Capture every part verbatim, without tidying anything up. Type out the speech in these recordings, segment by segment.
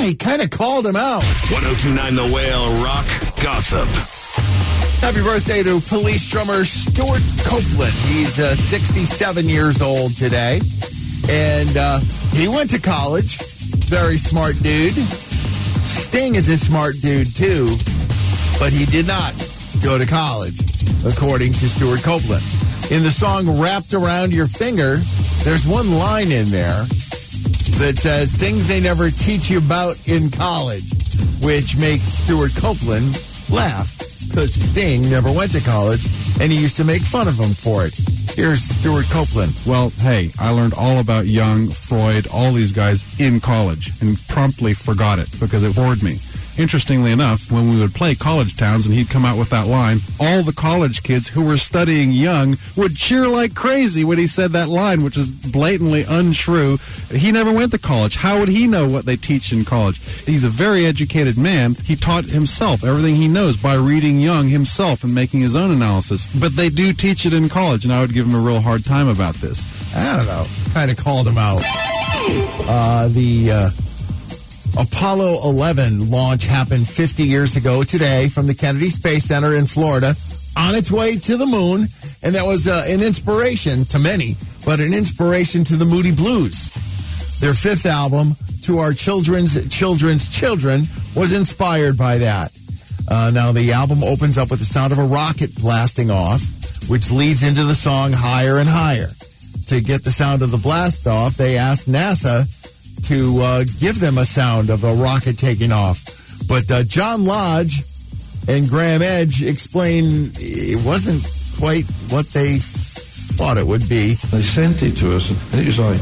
he kind of called him out. ten twenty-nine The Whale Rock Gossip. Happy birthday to police drummer Stuart Copeland. He's uh, sixty-seven years old today. And uh, he went to college. Very smart dude. Sting is a smart dude, too. But he did not go to college, according to Stuart Copeland. In the song Wrapped Around Your Finger, there's one line in there that says things they never teach you about in college, which makes Stuart Copeland laugh because Sting never went to college and he used to make fun of him for it. Here's Stuart Copeland. Well, hey, I learned all about Jung, Freud, all these guys in college and promptly forgot it because it bored me. Interestingly enough, when we would play college towns and he'd come out with that line, all the college kids who were studying Jung would cheer like crazy when he said that line, which is blatantly untrue. He never went to college. How would he know what they teach in college? He's a very educated man. He taught himself everything he knows by reading Jung himself and making his own analysis. But they do teach it in college, and I would give him a real hard time about this. I don't know. Kind of called him out. Uh, the... Uh Apollo eleven launch happened fifty years ago today from the Kennedy Space Center in Florida on its way to the moon. And that was uh, an inspiration to many, but an inspiration to the Moody Blues. Their fifth album, To Our Children's Children's Children, was inspired by that. Uh, now, the album opens up with the sound of a rocket blasting off, which leads into the song Higher and Higher. To get the sound of the blast off, they asked NASA to uh, give them a sound of a rocket taking off. But uh, John Lodge and Graham Edge explain it wasn't quite what they thought it would be. They sent it to us, and it was like...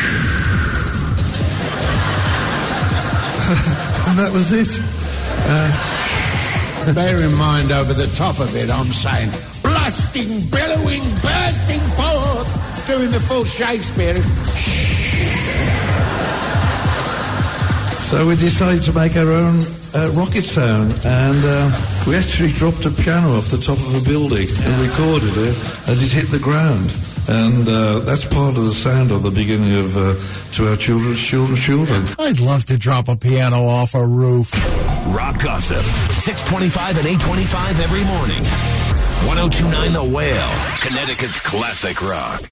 and that was it. Uh, bear in mind, over the top of it, I'm saying, blasting, bellowing, bursting forth, doing the full Shakespeare. So we decided to make our own uh, rocket sound, and uh, we actually dropped a piano off the top of a building and recorded it as it hit the ground. And uh, that's part of the sound of the beginning of uh, To Our Children's Children's Children. I'd love to drop a piano off a roof. Rock Gossip, six twenty-five and eight twenty-five every morning. ten twenty-nine The Whale, Connecticut's classic rock.